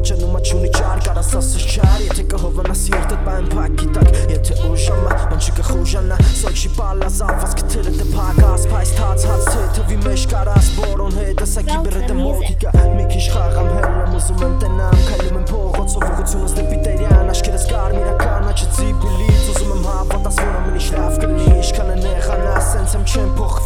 Ջնում աչունի ճար կարաս ասես չար Եթե կհովանաս երդդ բայն պակի տակ Եթե ուժամա ոնչի կխուժանա Սոչի պալաս ալվաս կթերը դե պակաս Պայս թաց հաց թե թվի մեջ կարաս Բորոն հետ ասակի բրը դե մոտիկա Մի քիչ խաղամ հել եմ ուզում եմ տնամ Քայլում եմ փողոցով ուղղությունս դեպի տերյան Աշկերս կարմիրական աչծի բիլից Ուզում եմ հավատաս որ ամեն ինչ լավ կլինի Ինչքան են եղանա սենց եմ չեմ փոխ